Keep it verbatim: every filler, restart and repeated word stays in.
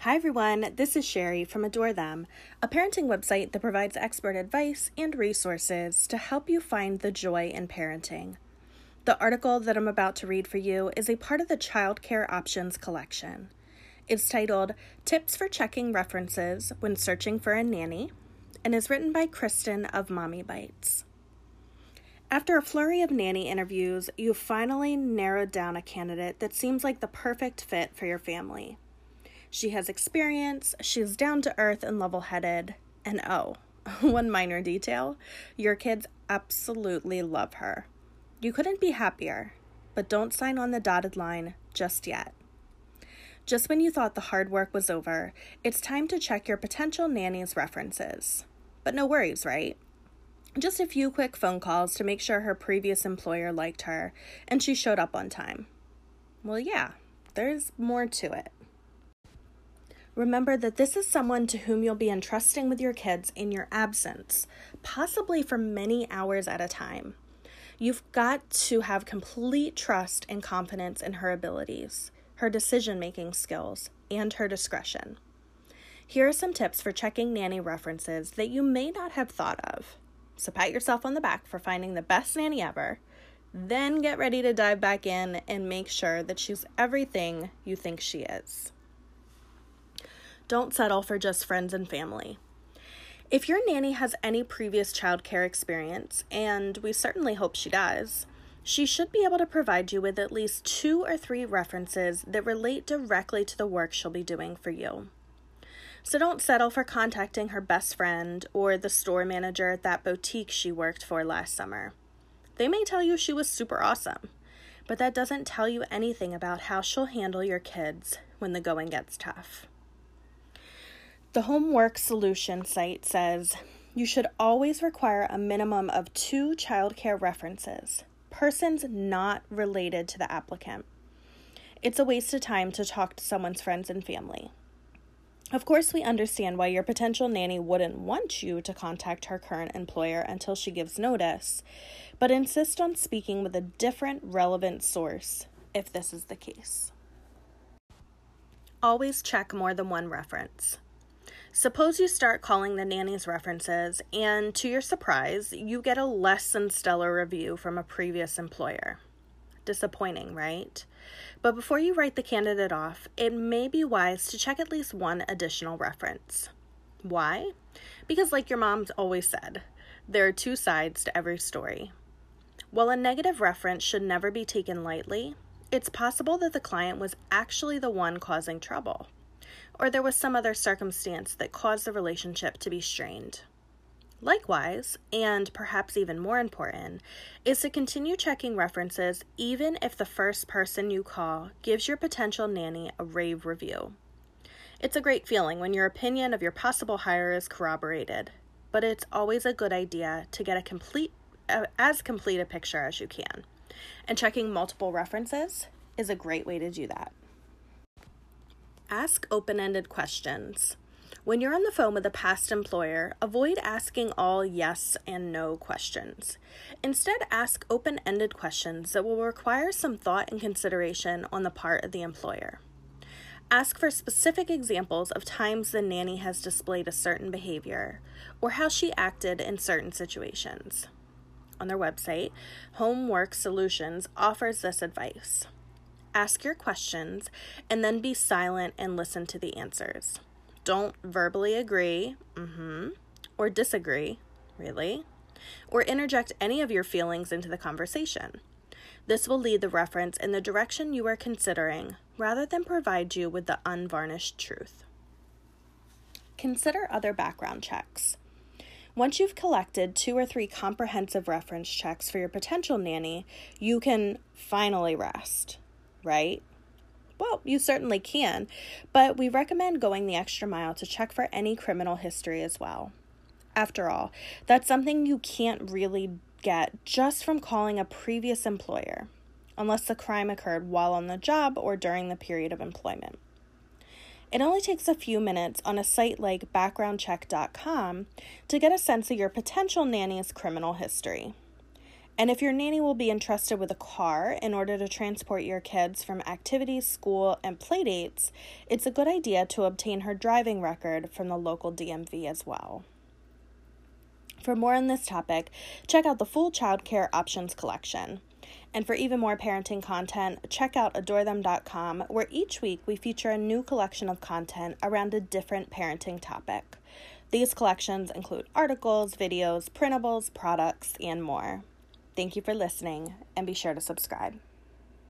Hi everyone, this is Sherry from Adore Them, a parenting website that provides expert advice and resources to help you find the joy in parenting. The article that I'm about to read for you is a part of the Child Care Options collection. It's titled Tips for Checking References When Searching for a Nanny, and is written by Kristen of Mommy Bites. After a flurry of nanny interviews, you've finally narrowed down a candidate that seems like the perfect fit for your family. She has experience, she's down to earth and level-headed, and oh, one minor detail, your kids absolutely love her. You couldn't be happier, but don't sign on the dotted line just yet. Just when you thought the hard work was over, it's time to check your potential nanny's references. But no worries, right? Just a few quick phone calls to make sure her previous employer liked her, and she showed up on time. Well, yeah, there's more to it. Remember that this is someone to whom you'll be entrusting with your kids in your absence, possibly for many hours at a time. You've got to have complete trust and confidence in her abilities, her decision-making skills, and her discretion. Here are some tips for checking nanny references that you may not have thought of. So pat yourself on the back for finding the best nanny ever, then get ready to dive back in and make sure that she's everything you think she is. Don't settle for just friends and family. If your nanny has any previous childcare experience, and we certainly hope she does, she should be able to provide you with at least two or three references that relate directly to the work she'll be doing for you. So don't settle for contacting her best friend or the store manager at that boutique she worked for last summer. They may tell you she was super awesome, but that doesn't tell you anything about how she'll handle your kids when the going gets tough. The Homework Solution site says you should always require a minimum of two childcare references, persons not related to the applicant. It's a waste of time to talk to someone's friends and family. Of course, we understand why your potential nanny wouldn't want you to contact her current employer until she gives notice, but insist on speaking with a different relevant source if this is the case. Always check more than one reference. Suppose you start calling the nanny's references, and to your surprise, you get a less than stellar review from a previous employer. Disappointing, right? But before you write the candidate off, it may be wise to check at least one additional reference. Why? Because like your mom's always said, there are two sides to every story. While a negative reference should never be taken lightly, it's possible that the client was actually the one causing trouble, or there was some other circumstance that caused the relationship to be strained. Likewise, and perhaps even more important, is to continue checking references even if the first person you call gives your potential nanny a rave review. It's a great feeling when your opinion of your possible hire is corroborated, but it's always a good idea to get a complete, uh, as complete a picture as you can, and checking multiple references is a great way to do that. Ask open-ended questions. When you're on the phone with a past employer, avoid asking all yes and no questions. Instead, ask open-ended questions that will require some thought and consideration on the part of the employer. Ask for specific examples of times the nanny has displayed a certain behavior or how she acted in certain situations. On their website, Homework Solutions offers this advice. Ask your questions and then be silent and listen to the answers. Don't verbally agree, mm-hmm, or disagree, really, or interject any of your feelings into the conversation. This will lead the reference in the direction you are considering rather than provide you with the unvarnished truth. Consider other background checks. Once you've collected two or three comprehensive reference checks for your potential nanny, you can finally rest. Right? Well, you certainly can, but we recommend going the extra mile to check for any criminal history as well. After all, that's something you can't really get just from calling a previous employer, unless the crime occurred while on the job or during the period of employment. It only takes a few minutes on a site like background check dot com to get a sense of your potential nanny's criminal history. And if your nanny will be entrusted with a car in order to transport your kids from activities, school, and play dates, it's a good idea to obtain her driving record from the local D M V as well. For more on this topic, check out the full childcare options collection. And for even more parenting content, check out adore them dot com, where each week we feature a new collection of content around a different parenting topic. These collections include articles, videos, printables, products, and more. Thank you for listening, and be sure to subscribe.